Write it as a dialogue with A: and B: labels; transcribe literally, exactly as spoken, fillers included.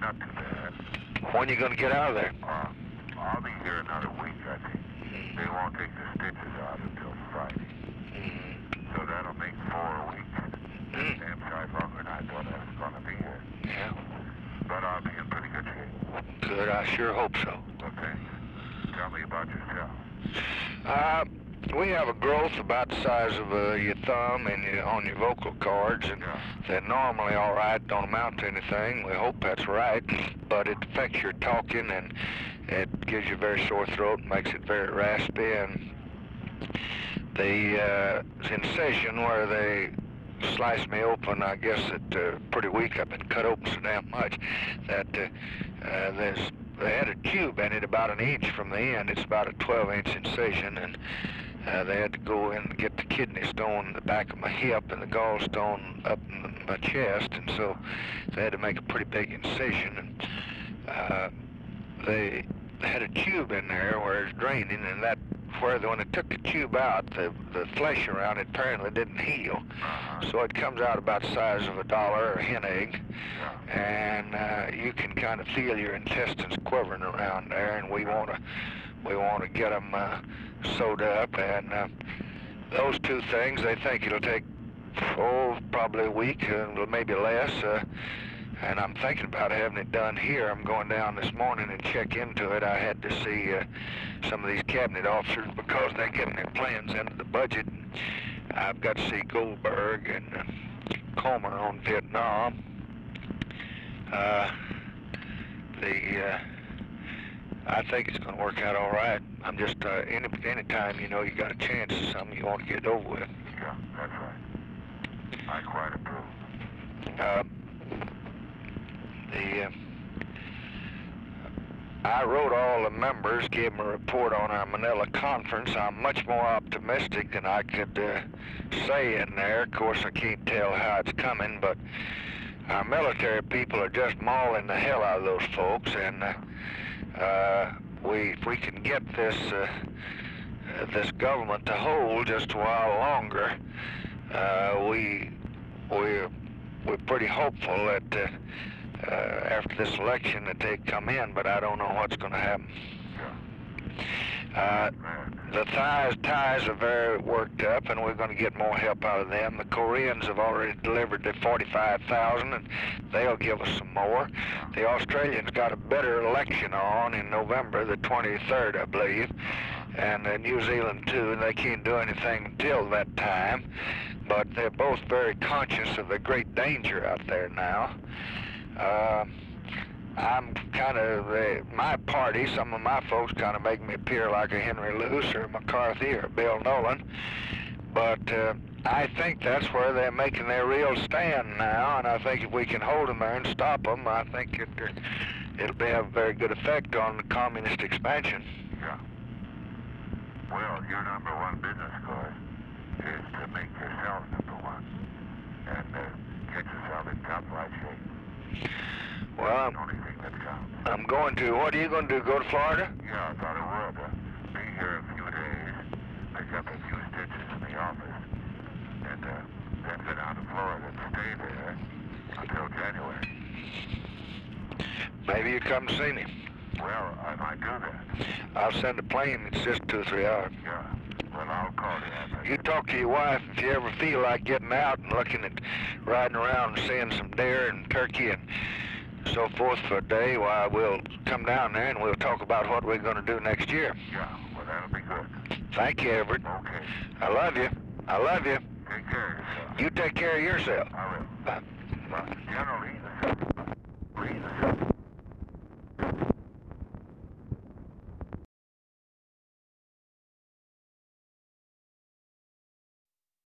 A: not too bad.
B: When you gonna get out of there?
A: Uh, I'll be here another week, I think.
B: Mm-hmm.
A: They won't take the stitches out until Friday.
B: Mm-hmm.
A: So that'll make four weeks.
B: Mm.
A: Damn sight longer than I thought I was gonna be here.
B: Yeah.
A: But I'll be in pretty good shape.
B: Good, I sure hope so.
A: Well, thanks. Tell me about yourself.
B: Uh, we have a growth about the size of uh, your thumb and your, on your vocal cords, and
A: Yeah.
B: they're normally all right, don't amount to anything. We hope that's right, but it affects your talking, and it gives you a very sore throat, makes it very raspy, and the uh, incision where they sliced me open, I guess it uh, pretty weak. I've been cut open so damn much that uh, uh, there's they had a tube in it about an inch from the end. It's about a twelve inch incision, and uh, they had to go in and get the kidney stone in the back of my hip and the gallstone up in my chest, and so they had to make a pretty big incision, and uh, they had a tube in there where it's draining, and that where the, when they took the tube out, the, the flesh around it apparently didn't heal.
A: Uh-huh.
B: So it comes out about the size of a dollar or a hen egg,
A: Yeah.
B: and uh, you can kind of feel your intestines quivering around there, and we want to we want to get them uh, sewed up, and uh, those two things, they think it'll take, oh, probably a week, uh, maybe less, uh, and I'm thinking about having it done here. I'm going down this morning and check into it. I had to see uh, some of these cabinet officers because they're getting their plans into the budget. I've got to see Goldberg and uh, Comer on Vietnam. Uh, the uh, I think it's going to work out all right. I'm just uh, any any time you know you got a chance of something, you want to get it over with.
A: Yeah, that's right. I quite approve.
B: Uh, the uh, I wrote all the members, gave them a report on our Manila conference. I'm much more optimistic than I could uh, say in there. Of course, I can't tell how it's coming, but our military people are just mauling the hell out of those folks, and uh, uh, we, if we can get this uh, uh, this government to hold just a while longer, uh, we we we're pretty hopeful that uh, uh, after this election that they come in, but I don't know what's going to happen. Uh, the Thais, Thais are very worked up, and we're going to get more help out of them. The Koreans have already delivered their forty-five thousand, and they'll give us some more. The Australians got a better election on in November, the twenty-third, I believe, and uh, New Zealand too, and they can't do anything until that time. But they're both very conscious of the great danger out there now. Uh, I'm kind of, uh, my party, some of my folks kind of make me appear like a Henry Luce or McCarthy or Bill Nolan, but uh, I think that's where they're making their real stand now, and I think if we can hold them there and stop them, I think it, uh, it'll be, have a very good effect on the communist expansion.
A: Yeah. Well, your number one business course is to make yourself number one and uh, get yourself in top right shape.
B: Well,
A: That's
B: I'm,
A: the only thing that counts.
B: I'm going to, what are you going to do, go to Florida?
A: Yeah, I thought it would. Uh, be here a few days, pick up a few stitches in the office, and uh, then go down to Florida and stay there until January.
B: Maybe you come to see me.
A: Well, I might do that.
B: I'll send a plane, it's just two or three hours.
A: Yeah. Well, I'll call you after.
B: You talk to your wife if you ever feel like getting out and looking at riding around and seeing some deer and turkey and so forth for a day. Why, we'll come down there and we'll talk about what we're going to do next year.
A: Yeah, well, that'll be good.
B: Thank you, Everett.
A: Okay.
B: I love you. I love you.
A: Take care of yourself.
B: You take care of yourself.
A: I will.
B: Bye.
A: But generally, the